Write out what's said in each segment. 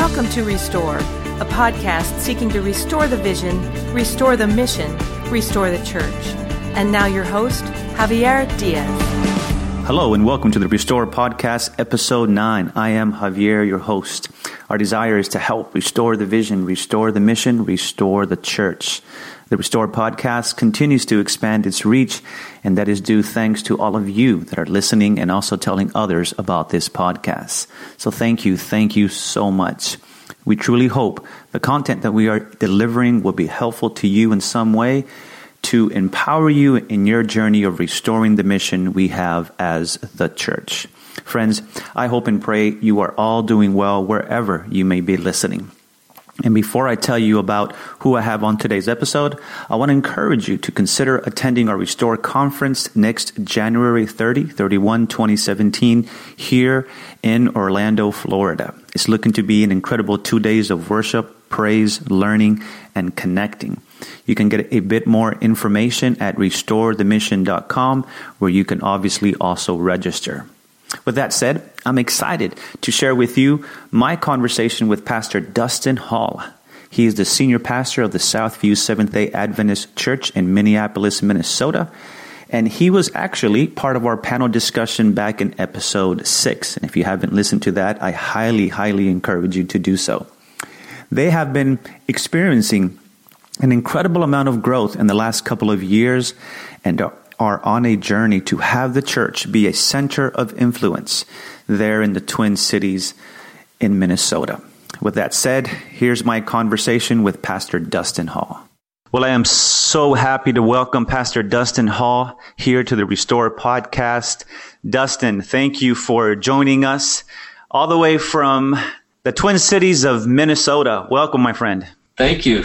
Welcome to Restore, a podcast seeking to restore the vision, restore the mission, restore the church. And now your host, Javier Diaz. Hello and welcome to the Restore Podcast, Episode 9. I am Javier, your host. Our desire is to help restore the vision, restore the mission, restore the church. The Restore Podcast continues to expand its reach, and that is due thanks to all of you that are listening and also telling others about this podcast. So thank you so much. We truly hope the content that we are delivering will be helpful to you in some way to empower you in your journey of restoring the mission we have as the church. Friends, I hope and pray you are all doing well wherever you may be listening. And before I tell you about who I have on today's episode, I want to encourage you to consider attending our Restore Conference next January 31, 2017 here in Orlando, Florida. It's looking to be an incredible 2 days of worship, praise, learning, and connecting. You can get a bit more information at restorethemission.com, where you can obviously also register. With that said, I'm excited to share with you my conversation with Pastor Dustin Hall. He is the senior pastor of the Southview Seventh-day Adventist Church in Minneapolis, Minnesota. And he was actually part of our panel discussion back in episode 6. And if you haven't listened to that, I highly encourage you to do so. They have been experiencing an incredible amount of growth in the last couple of years and are on a journey to have the church be a center of influence there in the Twin Cities in Minnesota. With that said, here's my conversation with Pastor Dustin Hall. Well, I am so happy to welcome Pastor Dustin Hall here to the Restore Podcast. Dustin, thank you for joining us all the way from the Twin Cities of Minnesota. Welcome, my friend. Thank you.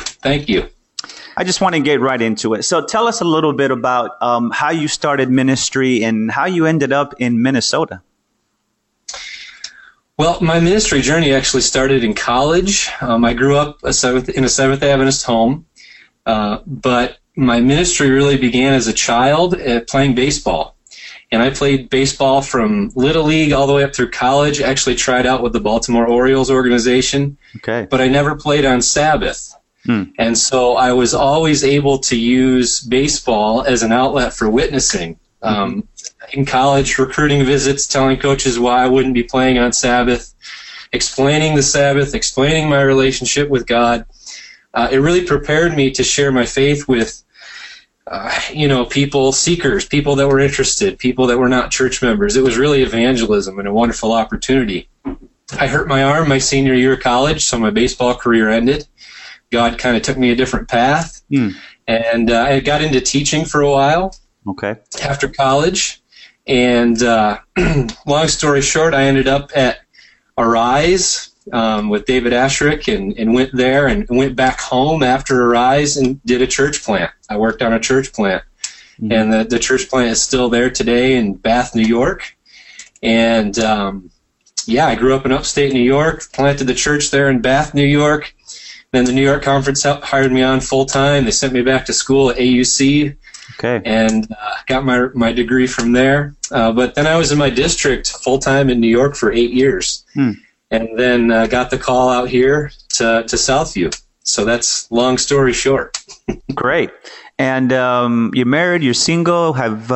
I just want to get right into it. So tell us a little bit about how you started ministry and how you ended up in Minnesota. Well, my ministry journey actually started in college. I grew up in a Seventh-day Adventist home, but my ministry really began as a child playing baseball. And I played baseball from Little League all the way up through college, actually tried out with the Baltimore Orioles organization, but I never played on Sabbath. And so I was always able to use baseball as an outlet for witnessing. In college, recruiting visits, telling coaches why I wouldn't be playing on Sabbath, explaining the Sabbath, explaining my relationship with God. It really prepared me to share my faith with, people, seekers, people that were interested, people that were not church members. It was really evangelism and a wonderful opportunity. I hurt my arm my senior year of college, so my baseball career ended. God kind of took me a different path, and I got into teaching for a while after college. And long story short, I ended up at Arise with David Asherick and went there and went back home after Arise and did a church plant. I worked on a church plant, and the church plant is still there today in Bath, New York. And I grew up in upstate New York, planted the church there in Bath, New York. Then the New York Conference hired me on full-time. They sent me back to school at AUC and got my degree from there. But then I was in my district full-time in New York for 8 years and then got the call out here to Southview. So that's long story short. Great. And you're married, you're single.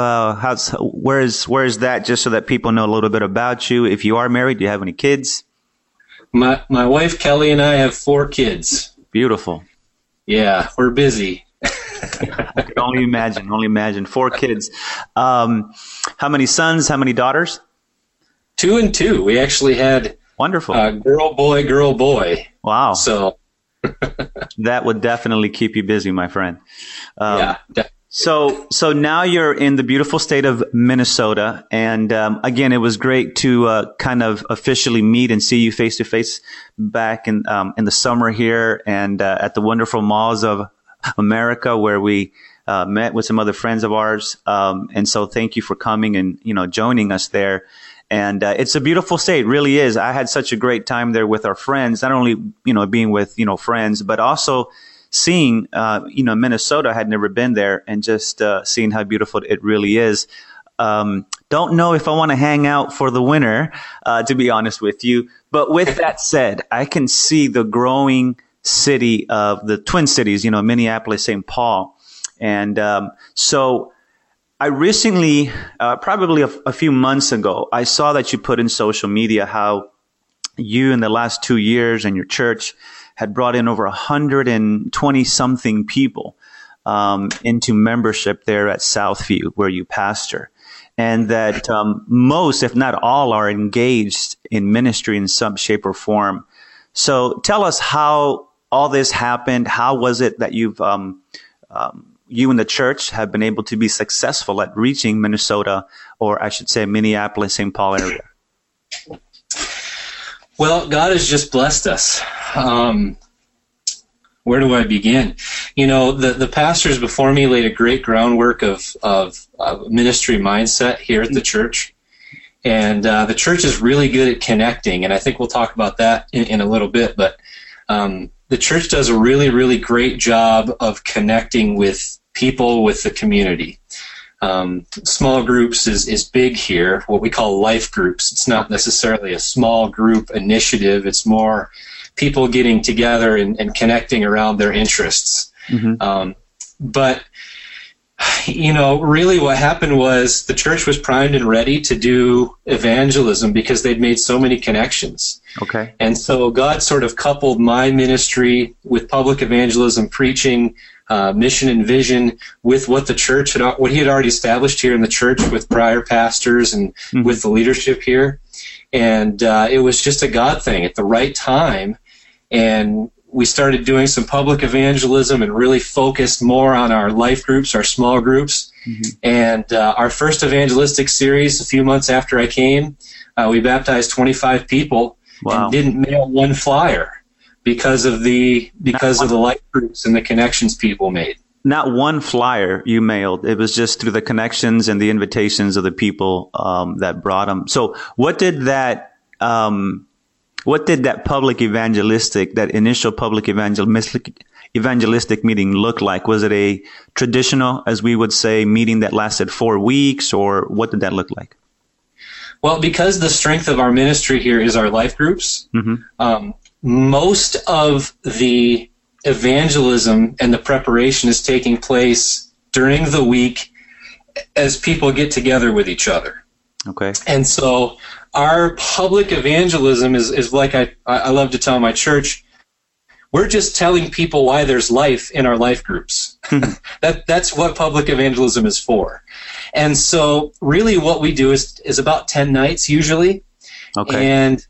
Where is that, just so that people know a little bit about you? If you are married, do you have any kids? My wife, Kelly, and I have 4 kids. Beautiful. Yeah, we're busy. I can only imagine. 4 kids. How many sons, how many daughters? 2 and 2. We actually had wonderful girl, boy. Wow. So that would definitely keep you busy, my friend. Yeah, definitely. So now you're in the beautiful state of Minnesota, and again, it was great to kind of officially meet and see you face to face back in the summer here, and at the wonderful Malls of America, where we met with some other friends of ours. And so, thank you for coming and joining us there. And it's a beautiful state, really is. I had such a great time there with our friends, not only being with friends, but also seeing, Minnesota. I had never been there, and just seeing how beautiful it really is. Don't know if I want to hang out for the winter, to be honest with you. But with that said, I can see the growing city of the Twin Cities, Minneapolis, St. Paul. And so I recently, probably a few months ago, I saw that you put in social media how you in the last 2 years and your church had brought in over 120 something people into membership there at Southview, where you pastor. And that most, if not all, are engaged in ministry in some shape or form. So tell us how all this happened. How was it that you and the church have been able to be successful at reaching Minnesota, or I should say Minneapolis, St. Paul area? Well, God has just blessed us. Where do I begin? The pastors before me laid a great groundwork of ministry mindset here at the church. And the church is really good at connecting, and I think we'll talk about that in a little bit. But the church does a really, really great job of connecting with people, with the community. Small groups is big here, what we call life groups. It's not necessarily a small group initiative. It's more people getting together and connecting around their interests. Mm-hmm. But really what happened was the church was primed and ready to do evangelism because they'd made so many connections. Okay. And so God sort of coupled my ministry with public evangelism, preaching, mission and vision with what what he had already established here in the church with prior pastors and with the leadership here. And it was just a God thing at the right time. And we started doing some public evangelism and really focused more on our life groups, our small groups. Mm-hmm. And our first evangelistic series, a few months after I came, we baptized 25 people. Wow. And didn't mail one flyer because of the life groups and the connections people made. Not one flyer you mailed. It was just through the connections and the invitations of the people that brought them. So what did that initial public evangelistic meeting look like? Was it a traditional, as we would say, meeting that lasted 4 weeks, or what did that look like? Well, because the strength of our ministry here is our life groups, mm-hmm. Most of the evangelism and the preparation is taking place during the week as people get together with each other. Okay. And so our public evangelism is like I love to tell my church, we're just telling people why there's life in our life groups. That's what public evangelism is for. And so really what we do is about 10 nights usually. Okay. And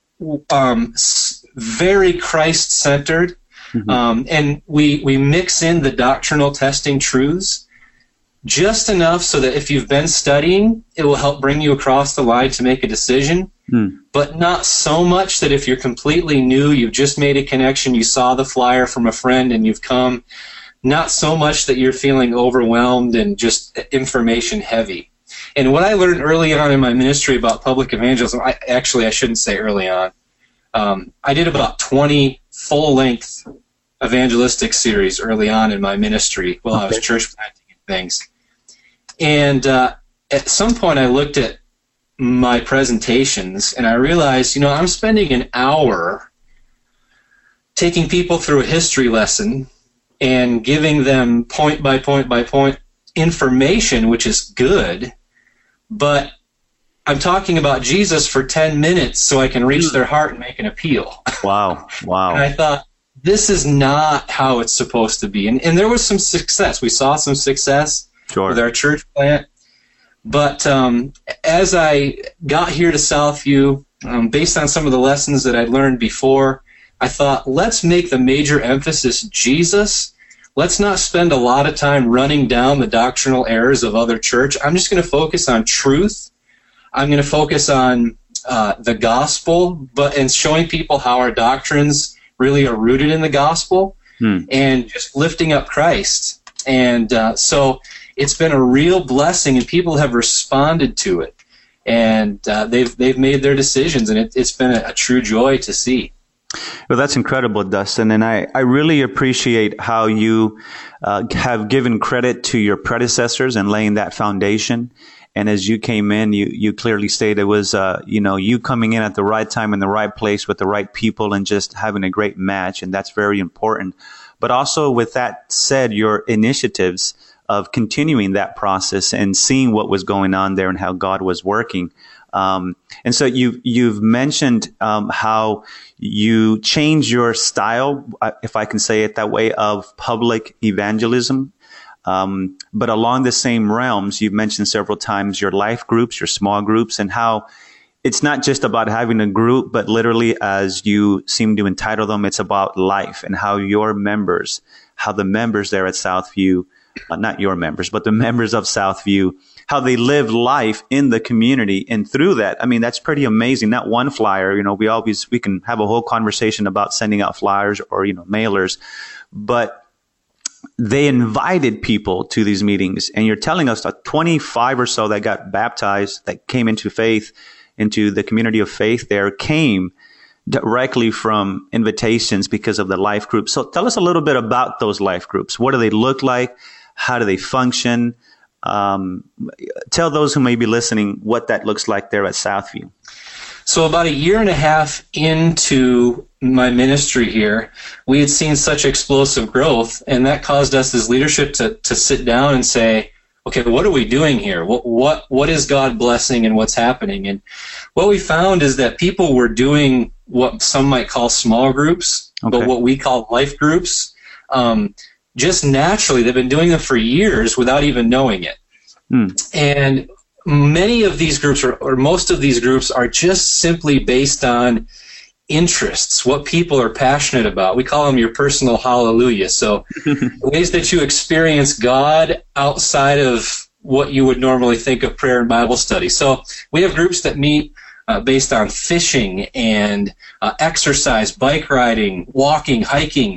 very Christ-centered. Mm-hmm. And we mix in the doctrinal testing truths just enough so that if you've been studying, it will help bring you across the line to make a decision, but not so much that if you're completely new, you've just made a connection, you saw the flyer from a friend and you've come, not so much that you're feeling overwhelmed and just information heavy. And what I learned early on in my ministry about public evangelism, I shouldn't say early on, I did about 20 full-length evangelistic series early on in my ministry while I was church planting and things. And at some point I looked at my presentations and I realized, I'm spending an hour taking people through a history lesson and giving them point by point by point information, which is good, but I'm talking about Jesus for 10 minutes so I can reach their heart and make an appeal. Wow. And I thought, this is not how it's supposed to be. And there was some success. We saw some success with our church plant. But as I got here to Southview, based on some of the lessons that I'd learned before, I thought, let's make the major emphasis Jesus. Let's not spend a lot of time running down the doctrinal errors of other church. I'm just going to focus on truth. I'm going to focus on the gospel, and showing people how our doctrines really are rooted in the gospel, and just lifting up Christ. And so it's been a real blessing, and people have responded to it, and they've made their decisions, and it's been a true joy to see. Well, that's incredible, Dustin, and I really appreciate how you have given credit to your predecessors and laying that foundation. And as you came in, you clearly stated it was, you coming in at the right time in the right place with the right people and just having a great match. And that's very important. But also with that said, your initiatives of continuing that process and seeing what was going on there and how God was working. And so you've mentioned how you change your style, if I can say it that way, of public evangelism. But along the same realms, you've mentioned several times your life groups, your small groups, and how it's not just about having a group, but literally, as you seem to entitle them, it's about life and how the members there at Southview, not your members, but the members of Southview, how they live life in the community. And through that, I mean, that's pretty amazing. Not one flyer, we can have a whole conversation about sending out flyers or, mailers, but they invited people to these meetings. And you're telling us that 25 or so that got baptized, that came into faith, into the community of faith there, came directly from invitations because of the life group. So tell us a little bit about those life groups. What do they look like? How do they function? Tell those who may be listening what that looks like there at Southview. So about a year and a half into my ministry here, we had seen such explosive growth, and that caused us as leadership to sit down and say, okay, what are we doing here? What is God blessing and what's happening? And what we found is that people were doing what some might call small groups, but what we call life groups. Just naturally, they've been doing them for years without even knowing it. And many of these groups, or most of these groups, are just simply based on interests, what people are passionate about. We call them your personal hallelujah. So ways that you experience God outside of what you would normally think of prayer and Bible study. So we have groups that meet based on fishing and exercise, bike riding, walking, hiking,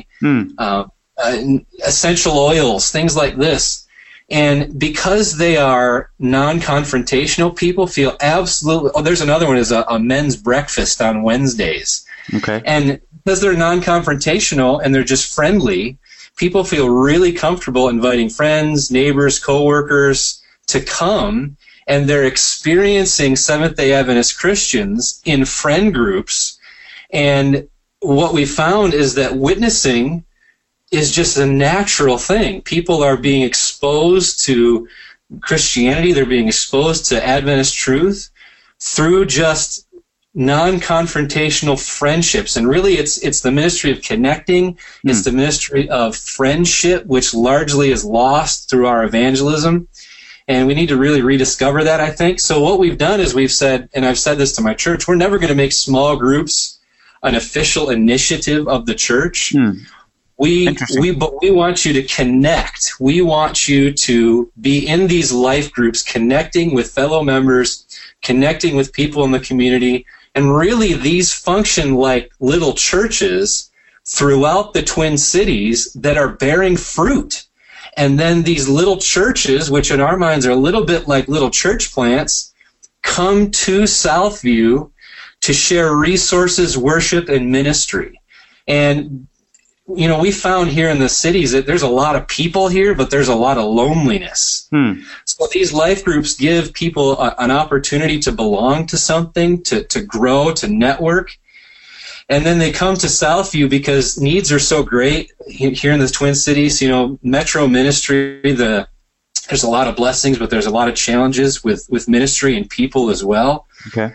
essential oils, things like this. And because they are non-confrontational, people feel absolutely... Oh, there's another one, is a men's breakfast on Wednesdays. Okay. And because they're non-confrontational and they're just friendly, people feel really comfortable inviting friends, neighbors, coworkers to come, and they're experiencing Seventh-day Adventist Christians in friend groups. And what we found is that witnessing is just a natural thing. People are being exposed to Christianity, they're being exposed to Adventist truth through just non-confrontational friendships. And really it's the ministry of connecting, it's the ministry of friendship, which largely is lost through our evangelism. And we need to really rediscover that, I think. So what we've done is we've said, and I've said this to my church, we're never going to make small groups an official initiative of the church. We want you to connect. We want you to be in these life groups, connecting with fellow members, connecting with people in the community. And really, these function like little churches throughout the Twin Cities that are bearing fruit. And then these little churches, which in our minds are a little bit like little church plants, come to Southview to share resources, worship, and ministry. And we found here in the cities that there's a lot of people here, but there's a lot of loneliness. So these life groups give people an opportunity to belong to something, to grow, to network. And then they come to Southview because needs are so great here in the Twin Cities. Metro ministry, there's a lot of blessings, but there's a lot of challenges with ministry and people as well. Okay.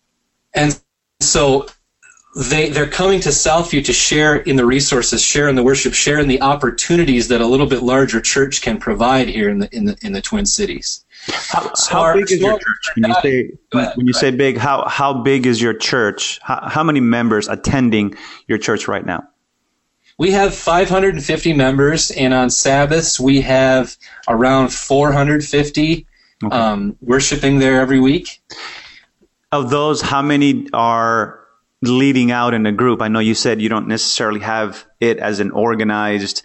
And so they're coming to Southview to share in the resources, share in the worship, share in the opportunities that a little bit larger church can provide here in the Twin Cities. How big is your church? When you say big, how big is your church? How many members attending your church right now? We have 550 members, and on Sabbaths we have around 450 worshiping there every week. Of those, how many are leading out in a group? I know you said you don't necessarily have it as an organized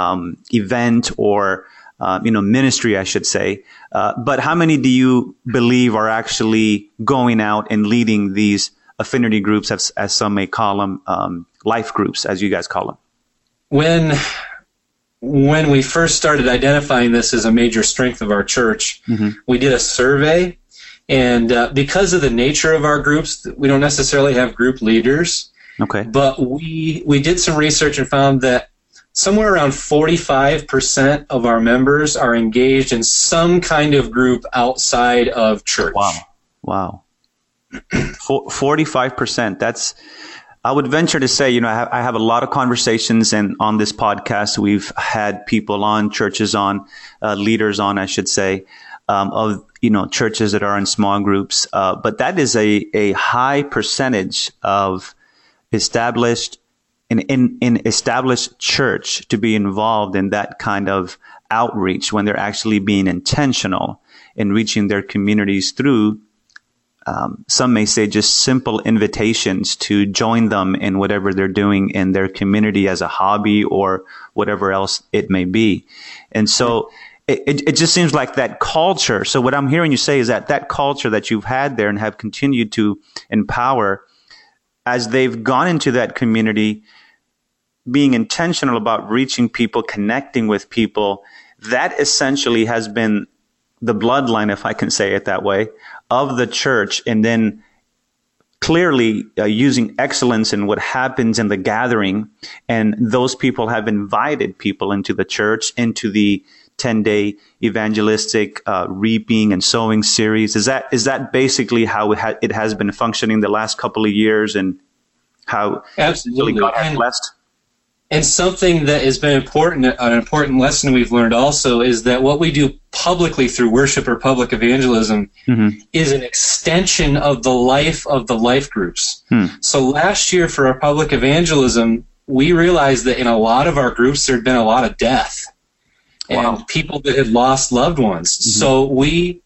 event or ministry, I should say. But how many do you believe are actually going out and leading these affinity groups, as some may call them, life groups, as you guys call them? when we first started identifying this as a major strength of our church, we did a survey. And because of the nature of our groups, we don't necessarily have group leaders. Okay. But we did some research and found that somewhere around 45% of our members are engaged in some kind of group outside of church. Wow. 45%. That's, I would venture to say, I have a lot of conversations, and on this podcast, we've had people on, churches on, leaders on, I should say, of, churches that are in small groups. But that is a high percentage of established in established church to be involved in that kind of outreach when they're actually being intentional in reaching their communities through, some may say, just simple invitations to join them in whatever they're doing in their community as a hobby or whatever else it may be. And so it just seems like that culture. So what I'm hearing you say is that culture that you've had there and have continued to empower, as they've gone into that community, being intentional about reaching people, connecting with people, that essentially has been the bloodline, if I can say it that way, of the church. And then clearly using excellence in what happens in the gathering. And those people have invited people into the church, into the 10-day evangelistic reaping and sowing series. Is that basically how it has been functioning the last couple of years, and how absolutely God has blessed? And something that has been important, an important lesson we've learned also, is that what we do publicly through worship or public evangelism is an extension of the life groups. So last year for our public evangelism, we realized that in a lot of our groups there had been a lot of death and people that had lost loved ones. So we,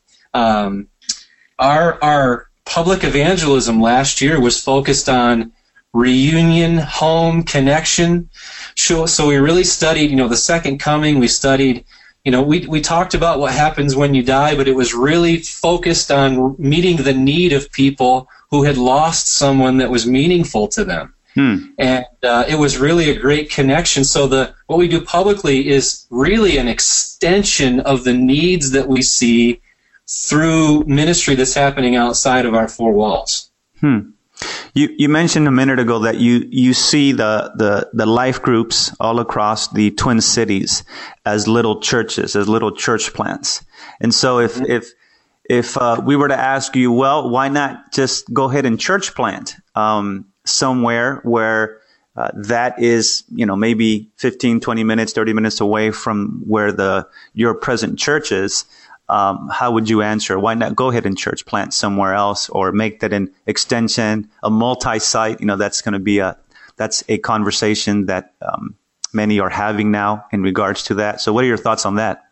our public evangelism last year was focused on reunion, home, connection. So we really studied, the second coming. We studied, we talked about what happens when you die, but it was really focused on meeting the need of people who had lost someone that was meaningful to them. And it was really a great connection. So what we do publicly is really an extension of the needs that we see through ministry that's happening outside of our four walls. You mentioned a minute ago that you see the life groups all across the Twin Cities as little churches, as little church plants. And so if we were to ask you, well, why not just go ahead and church plant somewhere where that is, maybe 15, 20 minutes, 30 minutes away from where your present church is? How would you answer? Why not go ahead and church plant somewhere else, or make that an extension, a multi-site? That's a conversation that many are having now in regards to that. So what are your thoughts on that?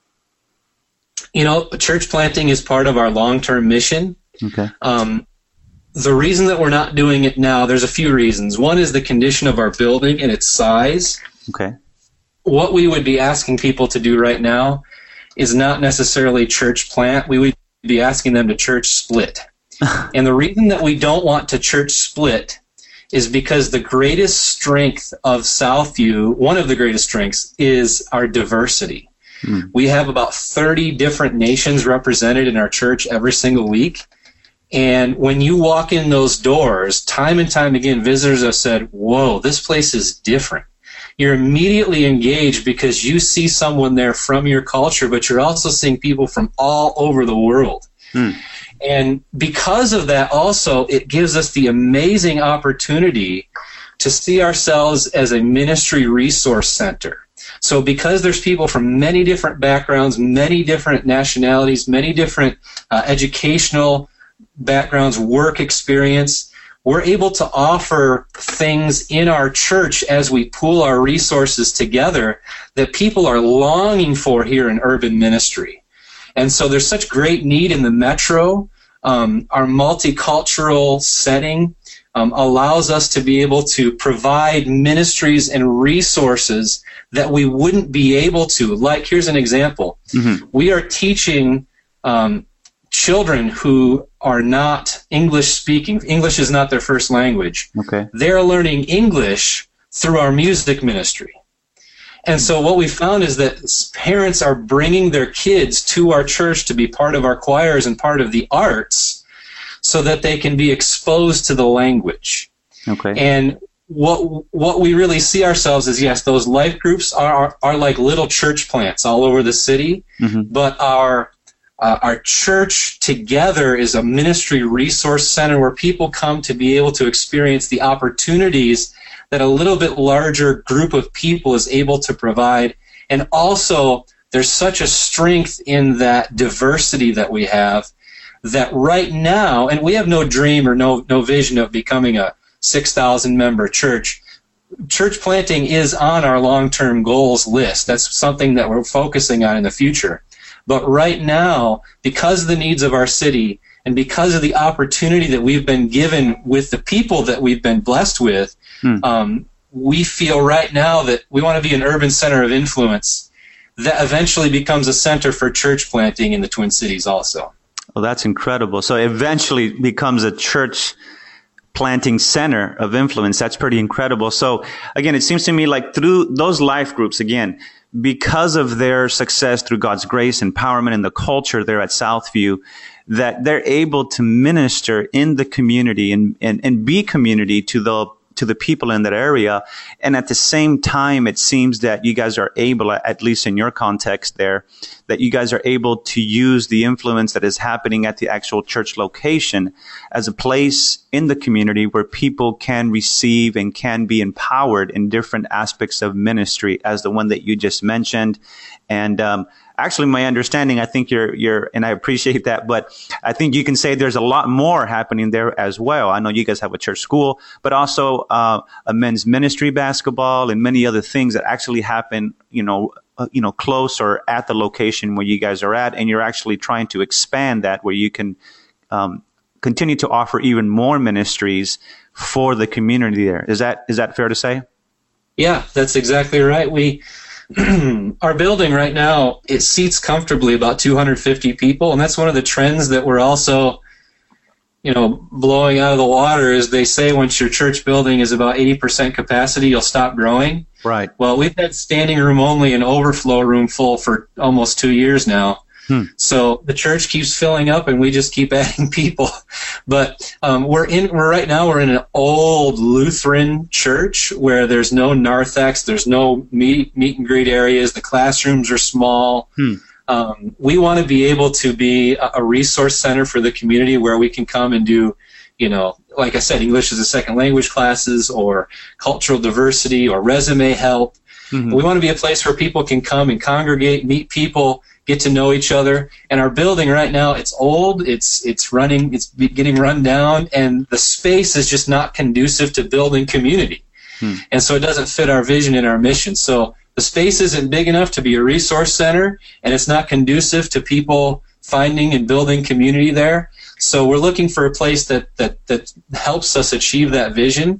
Church planting is part of our long-term mission. Okay. The reason that we're not doing it now, there's a few reasons. One is the condition of our building and its size. Okay. What we would be asking people to do right now is not necessarily church plant. We would be asking them to church split. And the reason that we don't want to church split is because the greatest strength of Southview, one of the greatest strengths, is our diversity. We have about 30 different nations represented in our church every single week. And when you walk in those doors, time and time again, visitors have said, whoa, this place is different. You're immediately engaged because you see someone there from your culture, but you're also seeing people from all over the world. And because of that also, it gives us the amazing opportunity to see ourselves as a ministry resource center. So because there's people from many different backgrounds, many different nationalities, many different educational backgrounds, work experience, we're able to offer things in our church as we pool our resources together that people are longing for here in urban ministry. And so there's such great need in the metro. Our multicultural setting allows us to be able to provide ministries and resources that we wouldn't be able to. Like, here's an example. We are teaching children who are not English speaking. English is not their first language. Okay. They're learning English through our music ministry. And so what we found is that parents are bringing their kids to our church to be part of our choirs and part of the arts so that they can be exposed to the language. Okay. And what we really see ourselves as, yes, those life groups are like little church plants all over the city, but our church together is a ministry resource center where people come to be able to experience the opportunities that a little bit larger group of people is able to provide. And also, there's such a strength in that diversity that we have that right now, and we have no dream or no vision of becoming a 6,000 member church. Church planting is on our long-term goals list. That's something that we're focusing on in the future. But right now, because of the needs of our city and because of the opportunity that we've been given with the people that we've been blessed with, we feel right now that we want to be an urban center of influence that eventually becomes a center for church planting in the Twin Cities also. Well, that's incredible. So eventually becomes a church planting center of influence. That's pretty incredible. So again, it seems to me like through those life groups, again, because of their success through God's grace, empowerment, and the culture there at Southview, that they're able to minister in the community and be community to the people in that area. And at the same time, it seems that you guys are able, at least in your context there, that you guys are able to use the influence that is happening at the actual church location as a place in the community where people can receive and can be empowered in different aspects of ministry, as the one that you just mentioned. And actually, my understanding, I think you're, and I appreciate that, but I think you can say there's a lot more happening there as well. I know you guys have a church school, but also a men's ministry basketball and many other things that actually happen, close or at the location where you guys are at, and you're actually trying to expand that where you can continue to offer even more ministries for the community there. Is that fair to say? Yeah, that's exactly right. Our building right now, it seats comfortably about 250 people, and that's one of the trends that we're also, blowing out of the water. Is they say once your church building is about 80% capacity, you'll stop growing. Right. Well, we've had standing room only and overflow room full for almost 2 years now. So the church keeps filling up, and we just keep adding people. But we're right now in an old Lutheran church where there's no narthex, there's no meet and greet areas. The classrooms are small. We want to be able to be a resource center for the community where we can come and do, like I said, English as a second language classes or cultural diversity or resume help. We want to be a place where people can come and congregate, meet people, get to know each other. And our building right now, it's old, it's getting run down, and the space is just not conducive to building community. And so it doesn't fit our vision and our mission. So the space isn't big enough to be a resource center, and it's not conducive to people finding and building community there. So we're looking for a place that helps us achieve that vision.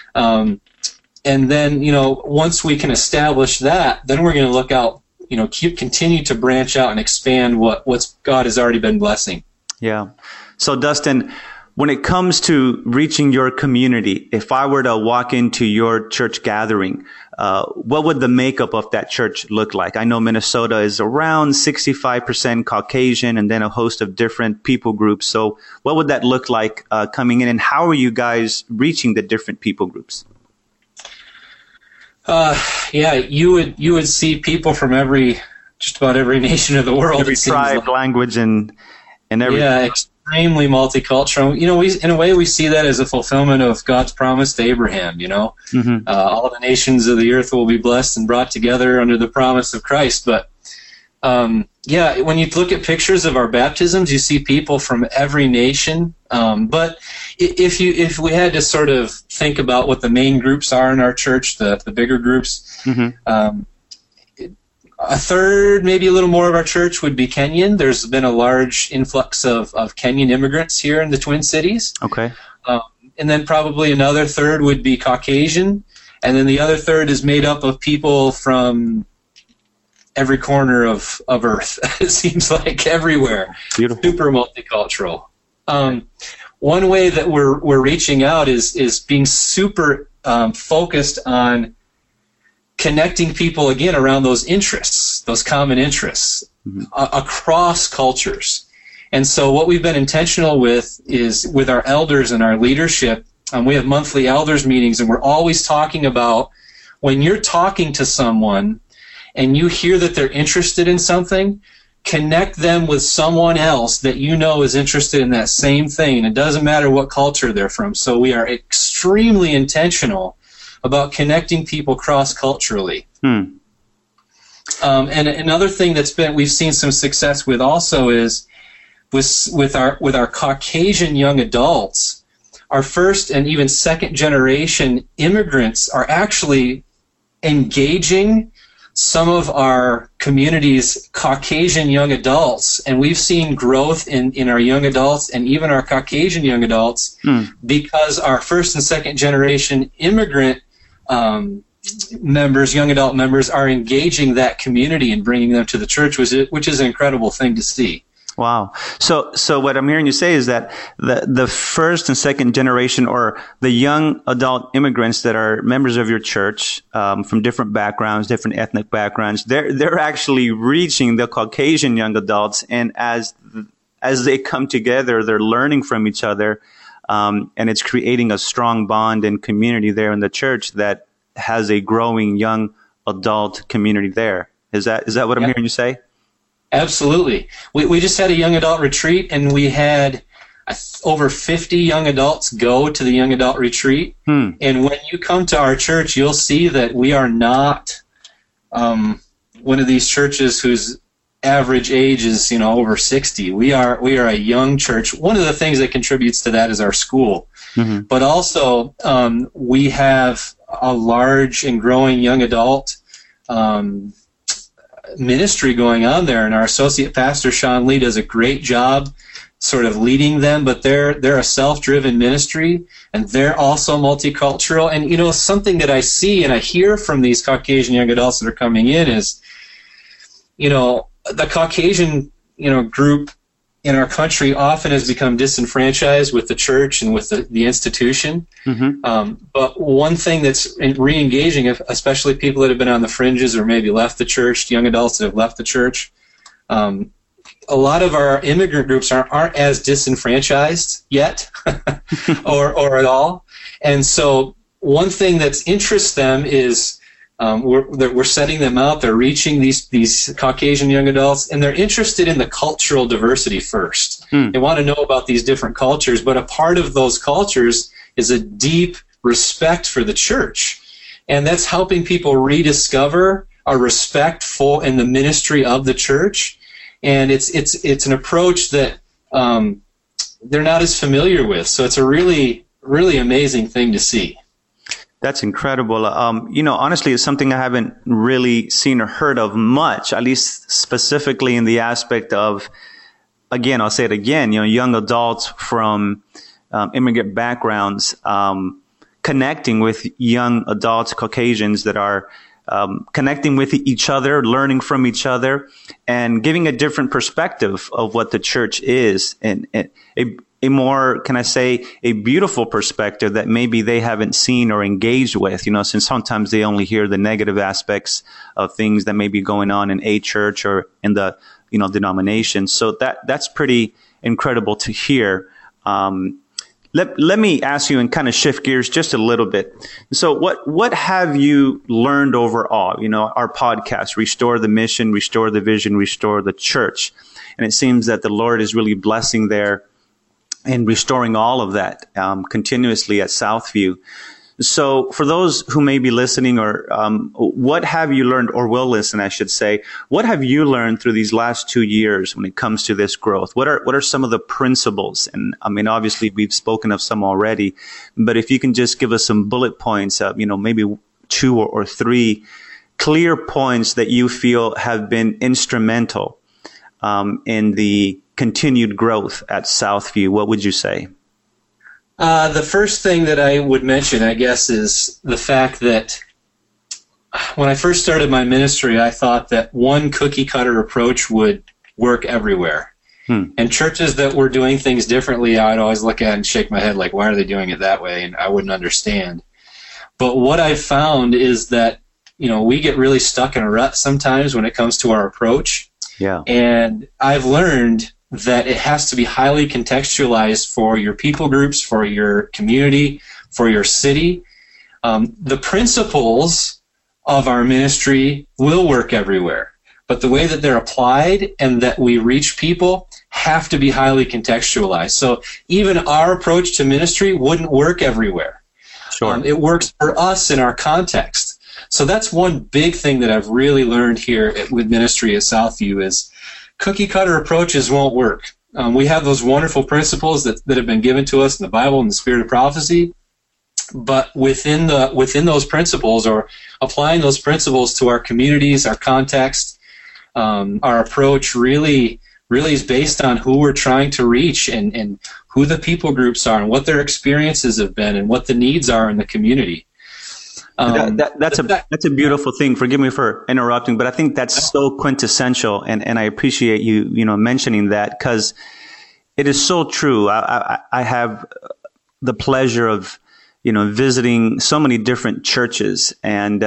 And then, once we can establish that, then we're going to look out, continue to branch out and expand what God has already been blessing. Yeah. So, Dustin, when it comes to reaching your community, if I were to walk into your church gathering, what would the makeup of that church look like? I know Minnesota is around 65% Caucasian and then a host of different people groups. So what would that look like coming in, and how are you guys reaching the different people groups? You would see people from just about every nation of the world. Every tribe, language, and everything. Yeah, extremely multicultural. In a way, we see that as a fulfillment of God's promise to Abraham. All the nations of the earth will be blessed and brought together under the promise of Christ. But when you look at pictures of our baptisms, you see people from every nation. But if we had to sort of think about what the main groups are in our church, the bigger groups, a third, maybe a little more of our church would be Kenyan. There's been a large influx of Kenyan immigrants here in the Twin Cities. Okay. And then probably another third would be Caucasian. And then the other third is made up of people from every corner of Earth. It seems like everywhere. Beautiful. Super multicultural. One way that we're reaching out is being super focused on connecting people again around those interests, those common interests across cultures. And so what we've been intentional with is with our elders and our leadership. We have monthly elders meetings, and we're always talking about when you're talking to someone and you hear that they're interested in something, connect them with someone else that you know is interested in that same thing. It doesn't matter what culture they're from. So we are extremely intentional about connecting people cross-culturally. And another thing we've seen some success with also is with our Caucasian young adults. Our first and even second generation immigrants are actually engaging some of our community's Caucasian young adults, and we've seen growth in our young adults and even our Caucasian young adults because our first and second generation immigrant members, young adult members, are engaging that community and bringing them to the church, which is an incredible thing to see. Wow. So what I'm hearing you say is that the first and second generation, or the young adult immigrants that are members of your church, from different backgrounds, different ethnic backgrounds, they're actually reaching the Caucasian young adults, and as they come together, they're learning from each other, and it's creating a strong bond and community there in the church that has a growing young adult community there. Is that what I'm hearing you say? Absolutely. We just had a young adult retreat, and we had over 50 young adults go to the young adult retreat. And when you come to our church, you'll see that we are not one of these churches whose average age is over 60. We are a young church. One of the things that contributes to that is our school, but also we have a large and growing young adult ministry going on there, and our associate pastor Sean Lee does a great job sort of leading them, but they're a self-driven ministry, and they're also multicultural. And something that I see and I hear from these Caucasian young adults that are coming in is the Caucasian group in our country often has become disenfranchised with the church and with the institution. But one thing that's re-engaging, especially people that have been on the fringes or maybe left the church, young adults that have left the church, a lot of our immigrant groups aren't as disenfranchised yet or at all. And so one thing that interests them is we're setting them out. They're reaching these Caucasian young adults, and they're interested in the cultural diversity first. They want to know about these different cultures, but a part of those cultures is a deep respect for the church, and that's helping people rediscover a respect for and the ministry of the church. And it's an approach that they're not as familiar with. So it's a really, really amazing thing to see. That's incredible. Honestly, it's something I haven't really seen or heard of much, at least specifically in the aspect of, again, I'll say it again, young adults from immigrant backgrounds connecting with young adults, Caucasians that are connecting with each other, learning from each other, and giving a different perspective of what the church is, and a more, can I say, a beautiful perspective that maybe they haven't seen or engaged with, since sometimes they only hear the negative aspects of things that may be going on in a church or in the, denomination. So that's pretty incredible to hear. Let me ask you and kind of shift gears just a little bit. So what have you learned overall? Our podcast, Restore the Mission, Restore the Vision, Restore the Church. And it seems that the Lord is really blessing there and restoring all of that continuously at Southview. So for those who may be listening, or what have you learned, or will listen, I should say, what have you learned through these last 2 years when it comes to this growth? What are some of the principles? And obviously we've spoken of some already, but if you can just give us some bullet points of, maybe 2 or 3 clear points that you feel have been instrumental in the continued growth at Southview, what would you say? The first thing that I would mention, I guess, is the fact that when I first started my ministry, I thought that one cookie-cutter approach would work everywhere. And churches that were doing things differently, I'd always look at and shake my head like, why are they doing it that way? And I wouldn't understand. But what I've found is that we get really stuck in a rut sometimes when it comes to our approach. Yeah. And I've learned that it has to be highly contextualized for your people groups, for your community, for your city. The principles of our ministry will work everywhere, but the way that they're applied and that we reach people have to be highly contextualized. So even our approach to ministry wouldn't work everywhere. Sure. It works for us in our context. So that's one big thing that I've really learned here with ministry at Southview is cookie-cutter approaches won't work. We have those wonderful principles that have been given to us in the Bible and the Spirit of Prophecy, but within those principles, or applying those principles to our communities, our context, our approach really is based on who we're trying to reach and who the people groups are and what their experiences have been and what the needs are in the community. That's a beautiful thing. Forgive me for interrupting, but I think that's so quintessential, and I appreciate you mentioning that, because it is so true. I have the pleasure of visiting so many different churches and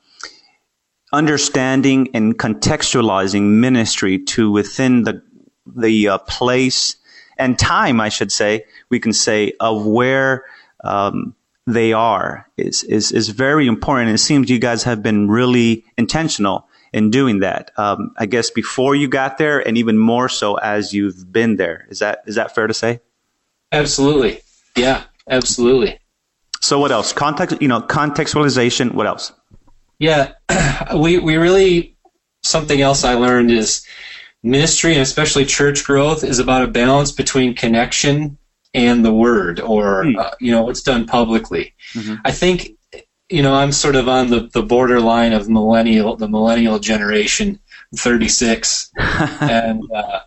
understanding and contextualizing ministry to within the place and time, I should say, we can say, of where they are is very important. And it seems you guys have been really intentional in doing that. I guess before you got there, and even more so as you've been there. Is that fair to say? Absolutely. Yeah, absolutely. So what else? Contextualization. What else? Yeah, we really, something else I learned is ministry, and especially church growth, is about a balance between connection and the word, or what's done publicly. Mm-hmm. I think I'm sort of on the borderline of the millennial generation, 36, and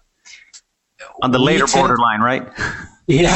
on the later borderline, right? Yeah.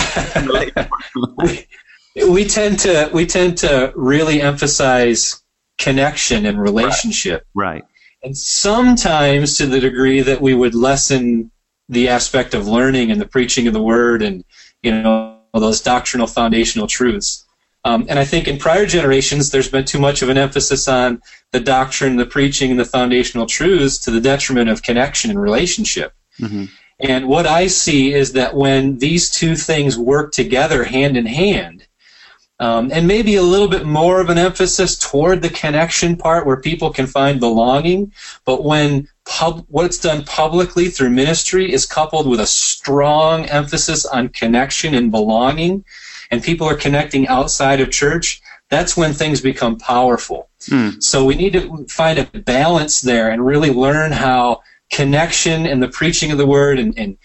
we tend to really emphasize connection and relationship, right? And sometimes to the degree that we would lessen the aspect of learning and the preaching of the word and those doctrinal foundational truths. And I think in prior generations, there's been too much of an emphasis on the doctrine, the preaching, and the foundational truths to the detriment of connection and relationship. Mm-hmm. And what I see is that when these two things work together hand in hand, and maybe a little bit more of an emphasis toward the connection part where people can find belonging, but when what's done publicly through ministry is coupled with a strong emphasis on connection and belonging, and people are connecting outside of church, that's when things become powerful. So we need to find a balance there and really learn how connection and the preaching of the word and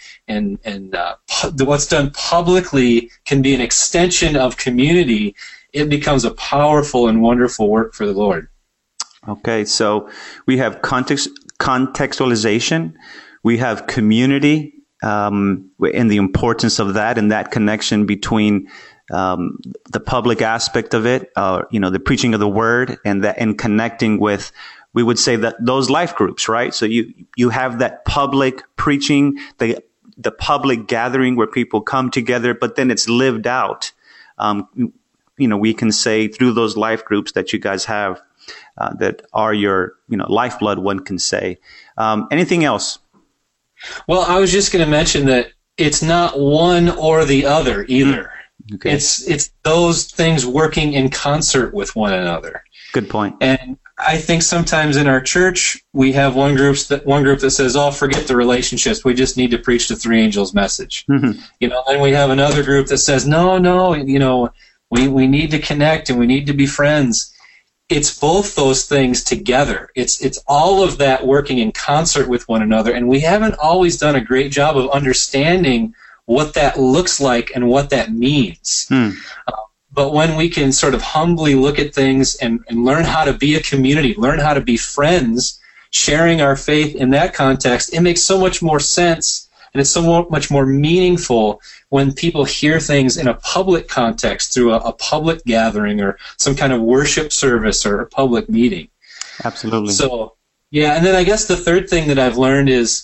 what's done publicly can be an extension of community. It becomes a powerful and wonderful work for the Lord. Okay, so we have contextualization, we have community, and the importance of that and that connection between the public aspect of it, the preaching of the word, and connecting with, we would say, that those life groups, right? So you have that public preaching, the public gathering where people come together, but then it's lived out. We can say through those life groups that you guys have that are your lifeblood, one can say. Anything else? Well, I was just going to mention that it's not one or the other either. Okay. It's those things working in concert with one another. Good point. And I think sometimes in our church we have one group that says, "Oh, forget the relationships. We just need to preach the three angels message." Mm-hmm. And we have another group that says, "No, we need to connect and we need to be friends." It's both those things together. It's all of that working in concert with one another, and we haven't always done a great job of understanding what that looks like and what that means. But when we can sort of humbly look at things and learn how to be a community, learn how to be friends, sharing our faith in that context, it makes so much more sense, and it's so much more meaningful when people hear things in a public context through a public gathering or some kind of worship service or a public meeting. Absolutely. So, yeah, and then I guess the third thing that I've learned is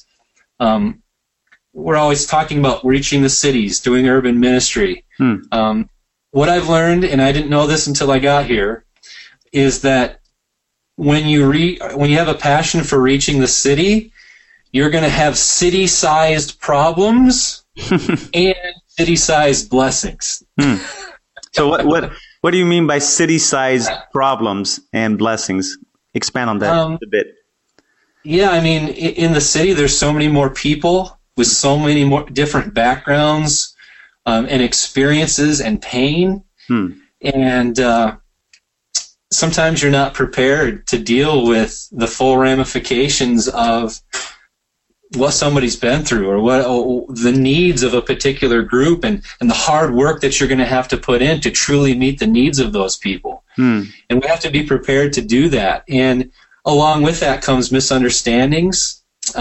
we're always talking about reaching the cities, doing urban ministry. What I've learned, and I didn't know this until I got here, is that when you have a passion for reaching the city, you're going to have city-sized problems and city-sized blessings. So what do you mean by city-sized problems and blessings? Expand on that a bit. Yeah, I mean, in the city, there's so many more people with so many more different backgrounds and experiences and pain. And sometimes you're not prepared to deal with the full ramifications of what somebody's been through, or what the needs of a particular group, and the hard work that you're going to have to put in to truly meet the needs of those people. And we have to be prepared to do that. And along with that comes misunderstandings.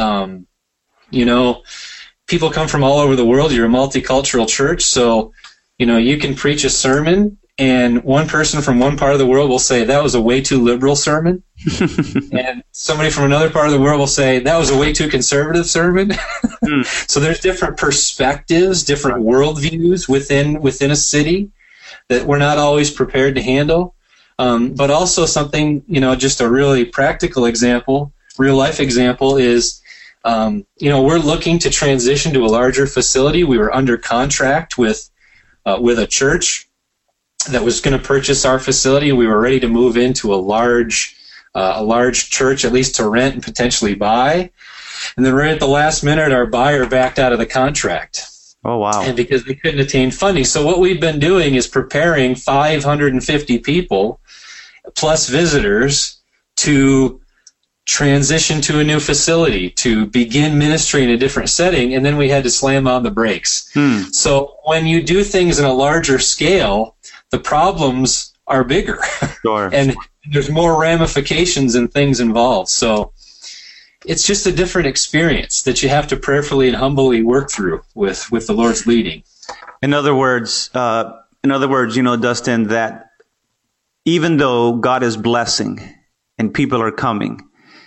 People come from all over the world. You're a multicultural church, so you can preach a sermon, and one person from one part of the world will say, that was a way too liberal sermon. And somebody from another part of the world will say, that was a way too conservative sermon. So there's different perspectives, different worldviews within a city that we're not always prepared to handle. But also something, just a really practical example, real life example is, we're looking to transition to a larger facility. We were under contract with a church that was going to purchase our facility. We were ready to move into a large church, at least to rent and potentially buy. And then right at the last minute, our buyer backed out of the contract. Oh, wow. And because they couldn't attain funding. So what we've been doing is preparing 550 people plus visitors to transition to a new facility, to begin ministry in a different setting, and then we had to slam on the brakes. So when you do things in a larger scale, the problems are bigger. Sure. And there's more ramifications and things involved. So it's just a different experience that you have to prayerfully and humbly work through with the Lord's leading. In other words, Dustin, that even though God is blessing and people are coming,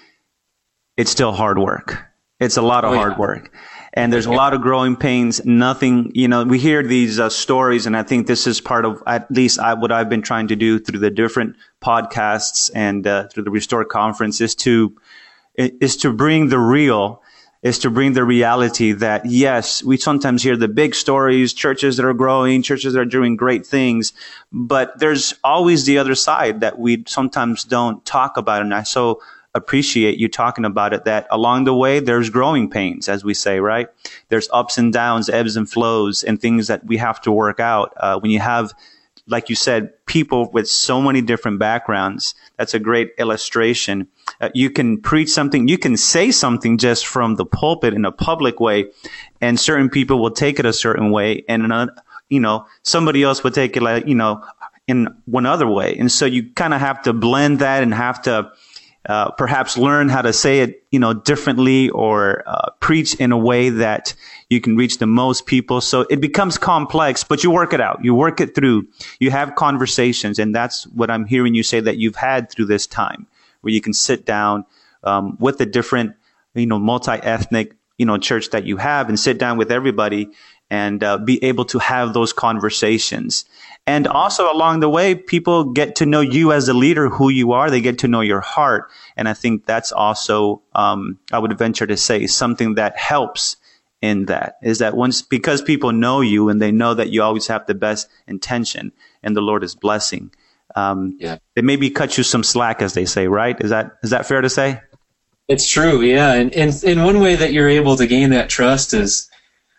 it's still hard work. It's a lot of hard work. And there's a lot of growing pains. Nothing, we hear these stories, and I think this is part of at least what I've been trying to do through the different podcasts and through the Restore Conference is to bring the real, is to bring the reality that, yes, we sometimes hear the big stories, churches that are growing, churches that are doing great things, but there's always the other side that we sometimes don't talk about. And I so appreciate you talking about it, that along the way, there's growing pains, as we say, right? There's ups and downs, ebbs and flows, and things that we have to work out. When you have, like you said, people with so many different backgrounds, that's a great illustration. You can preach something, you can say something just from the pulpit in a public way, and certain people will take it a certain way, and somebody else will take it in one other way. And so you kind of have to blend that and have to perhaps learn how to say it, differently, or preach in a way that you can reach the most people. So it becomes complex, but you work it out. You work it through. You have conversations, and that's what I'm hearing you say that you've had through this time, where you can sit down with the different, multi-ethnic, church that you have, and sit down with everybody and be able to have those conversations. And also along the way, people get to know you as a leader, who you are. They get to know your heart. And I think that's also, I would venture to say, something that helps in that, is that because people know you and they know that you always have the best intention and the Lord is blessing, they maybe cut you some slack, as they say, right? Is that fair to say? It's true, yeah. And one way that you're able to gain that trust is,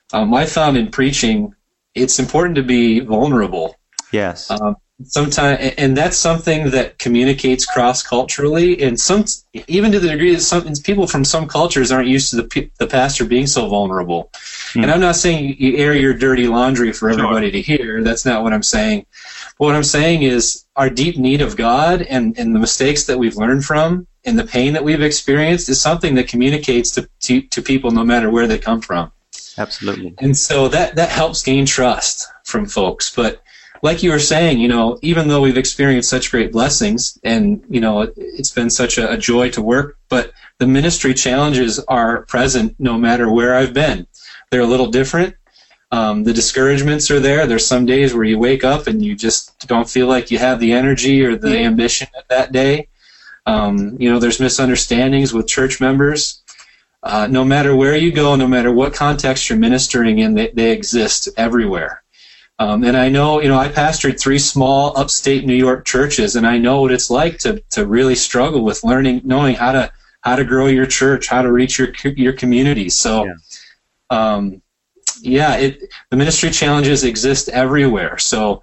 I found in preaching, it's important to be vulnerable. Yes. Sometimes, and that's something that communicates cross-culturally, and even to the degree that people from some cultures aren't used to the pastor being so vulnerable. And I'm not saying you air your dirty laundry for everybody to hear. That's not what I'm saying. But what I'm saying is our deep need of God and the mistakes that we've learned from and the pain that we've experienced is something that communicates to people no matter where they come from. Absolutely. And so that helps gain trust from folks. But like you were saying, even though we've experienced such great blessings and, it's been such a joy to work, but the ministry challenges are present no matter where I've been. They're a little different. The discouragements are there. There's some days where you wake up and you just don't feel like you have the energy or the ambition that day. There's misunderstandings with church members. No matter where you go, no matter what context you're ministering in, they exist everywhere. And I know, I pastored 3 small upstate New York churches, and I know what it's like to really struggle with knowing how to grow your church, how to reach your community. So, the ministry challenges exist everywhere. So,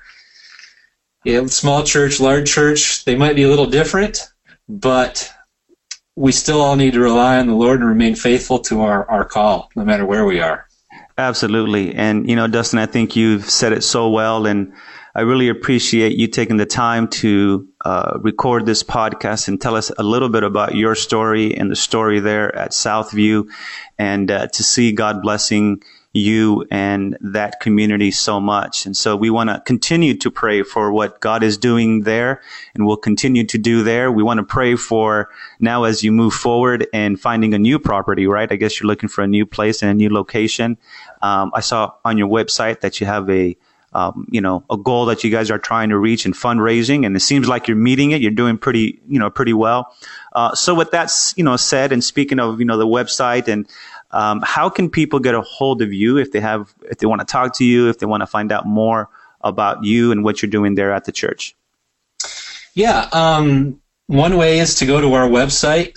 small church, large church, they might be a little different, but we still all need to rely on the Lord and remain faithful to our call, no matter where we are. Absolutely. And, Dustin, I think you've said it so well, and I really appreciate you taking the time to record this podcast and tell us a little bit about your story and the story there at Southview, and to see God blessing you and that community so much. And so we want to continue to pray for what God is doing there and will continue to do there. We want to pray for now as you move forward and finding a new property, right? I guess you're looking for a new place and a new location. I saw on your website that you have a goal that you guys are trying to reach in fundraising, and it seems like you're meeting it. You're doing pretty well. So with that, said, and speaking of, the website, and how can people get a hold of you if they want to talk to you, if they want to find out more about you and what you're doing there at the church? Yeah. One way is to go to our website,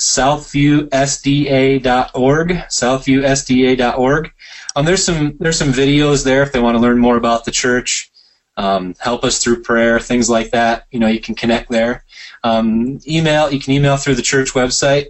southviewsda.org, southviewsda.org. There's some videos there if they want to learn more about the church, help us through prayer, things like that. You can connect there. You can email through the church website.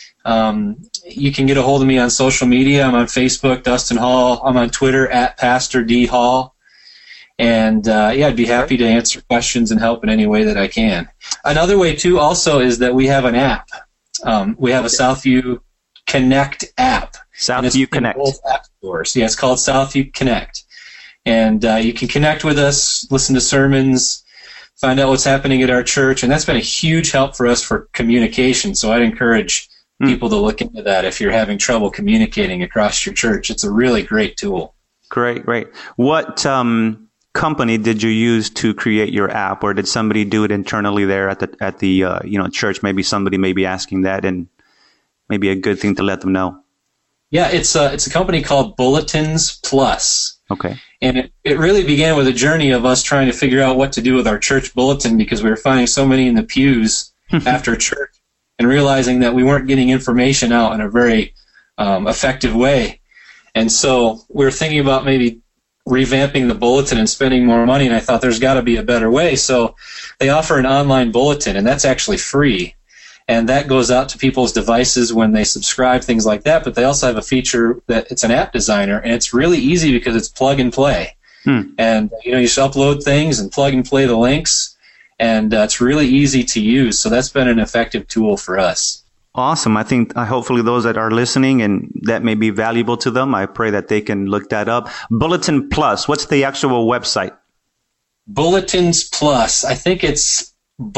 You can get a hold of me on social media. I'm on Facebook, Dustin Hall. I'm on Twitter at Pastor D Hall. And I'd be happy to answer questions and help in any way that I can. Another way too also is that we have an app. We have a Southview Connect app. Southview Connect. In both app stores. Yeah, it's called Southview Connect. And you can connect with us, listen to sermons, find out what's happening at our church, and that's been a huge help for us for communication. So I'd encourage people to look into that if you're having trouble communicating across your church. It's a really great tool. Great. What company did you use to create your app, or did somebody do it internally there at the church? Maybe somebody may be asking that, and maybe a good thing to let them know. Yeah, it's a company called Bulletins Plus. Okay. And it really began with a journey of us trying to figure out what to do with our church bulletin, because we were finding so many in the pews after church and realizing that we weren't getting information out in a very effective way. And so we were thinking about maybe revamping the bulletin and spending more money, and I thought there's got to be a better way. So they offer an online bulletin, and that's actually free. And that goes out to people's devices when they subscribe, things like that. But they also have a feature that it's an app designer, and it's really easy because it's plug and play. And you just upload things and plug and play the links, and it's really easy to use. So that's been an effective tool for us. Awesome. I think hopefully those that are listening and that may be valuable to them, I pray that they can look that up. Bulletin Plus, what's the actual website? Bulletins Plus. I think it's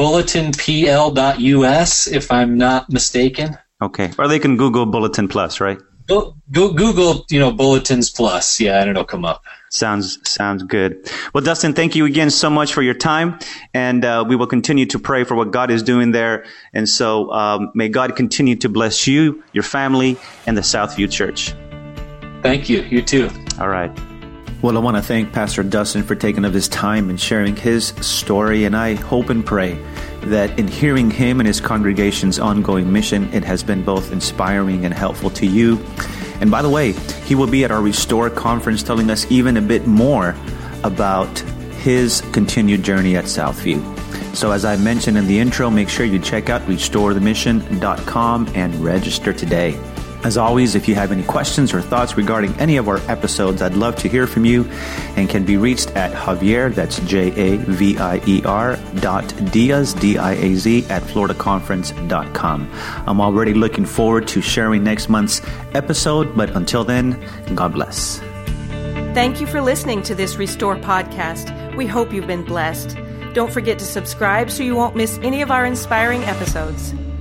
bulletinpl.us, if I'm not mistaken. Okay. Or they can Google Bulletin Plus, right? Go Google, Bulletins Plus. Yeah, and it'll come up. Sounds good. Well, Dustin, thank you again so much for your time, and we will continue to pray for what God is doing there. And so may God continue to bless you, your family, and the Southview Church. Thank you. You too. All right. Well, I want to thank Pastor Dustin for taking up his time and sharing his story, and I hope and pray that in hearing him and his congregation's ongoing mission, it has been both inspiring and helpful to you. And by the way, he will be at our Restore conference telling us even a bit more about his continued journey at Southview. So as I mentioned in the intro, make sure you check out restorethemission.com and register today. As always, if you have any questions or thoughts regarding any of our episodes, I'd love to hear from you, and can be reached at Javier, that's Javier, Diaz, Diaz, at floridaconference.com. I'm already looking forward to sharing next month's episode, but until then, God bless. Thank you for listening to this Restore podcast. We hope you've been blessed. Don't forget to subscribe so you won't miss any of our inspiring episodes.